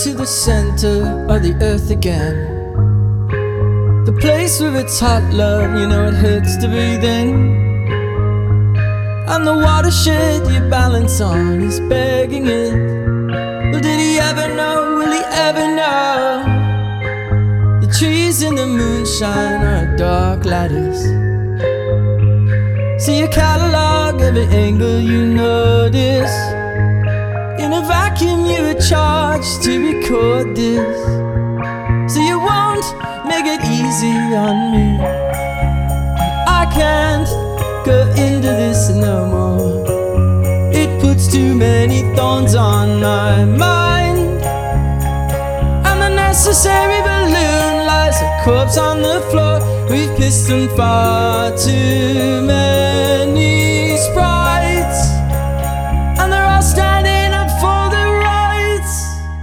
to the center of the earth again. The place where it's hot, love, you know it hurts to breathe in. And the watershed you balance on is begging it. Well, did he ever know, will he ever know? The trees in the moonshine are dark ladders. See a catalog every angle you notice. In a vacuum you were charged to record this. So you won't make it easy on me. I can't go into this no more. It puts too many thorns on my mind. And the necessary balloon lies a corpse on the floor. We've kissed on far too many sprites, and they're all standing up for their rights.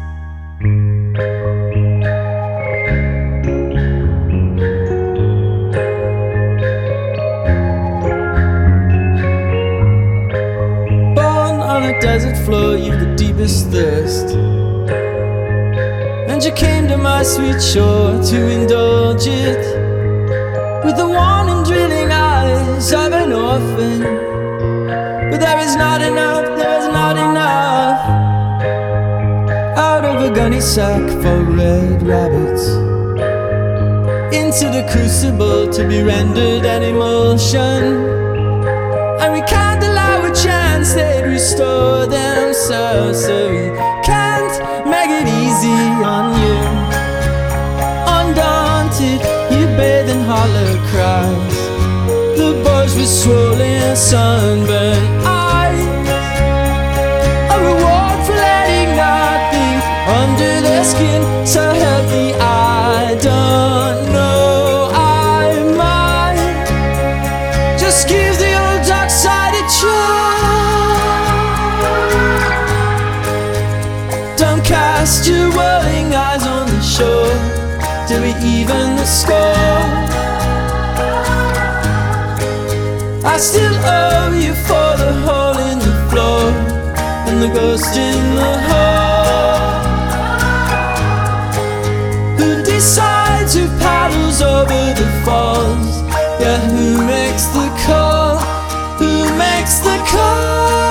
Born on a desert floor, you've the deepest thirst, and you came to my sweet shore to indulge it with the warning, drilling eyes of an orphan. But there is not enough, there is not enough out of a gunny sack for red rabbits, into the crucible to be rendered an emulsion. And we can't allow a chance they'd restore themselves, so we can't make it easy on you. Undaunted, you bathe in hollow cries, the boys with swollen sunburned eyes, a reward for letting nothing under their skin. So help me, I don't know, I might just give the old dark side a try. Don't cast your whirling eyes on the shore till we even the score. I still owe you for the hole in the floor and the ghost in the hall. Who decides who paddles over the falls? Yeah, who makes the call? Who makes the call?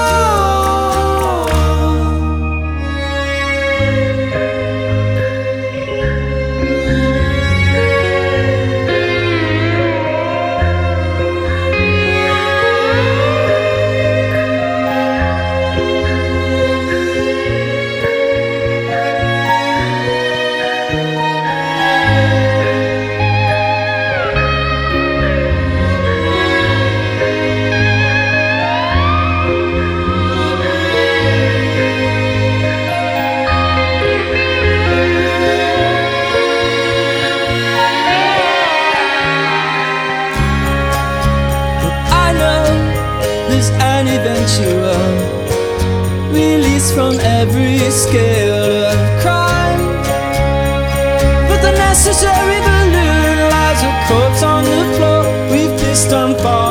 An eventual release from every scale of crime, but the necessary balloon lies a corpse on the floor. We've kissed on fire